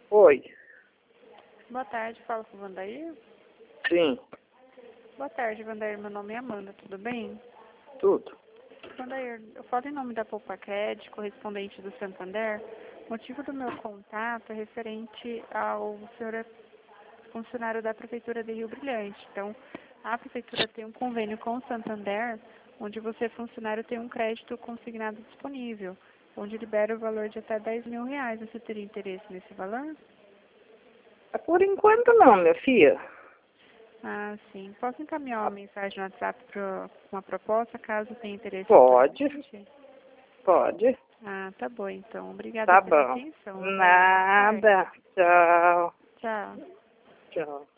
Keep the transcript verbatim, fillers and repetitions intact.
Oi. Boa tarde, fala com o Vandair. Sim, Boa tarde, Vandair. Meu nome é Amanda, tudo bem? tudo. Vandair, eu falo em nome da Poupaqued, correspondente do Santander. O motivo do meu contato é referente ao senhor funcionário da Prefeitura de Rio Brilhante. Então, a Prefeitura tem um convênio com o Santander, onde você, funcionário, tem um crédito consignado disponível, onde libera o valor de até dez mil reais. Você teria interesse nesse valor? Por enquanto não, minha filha. Ah, sim. Posso encaminhar uma mensagem no WhatsApp para uma proposta, caso tenha interesse Pode, futuramente? pode. Ah, tá bom, então. Obrigada Tá pela bom. atenção. Daí, boa tarde. Nada. Tchau. Tchau. Tchau.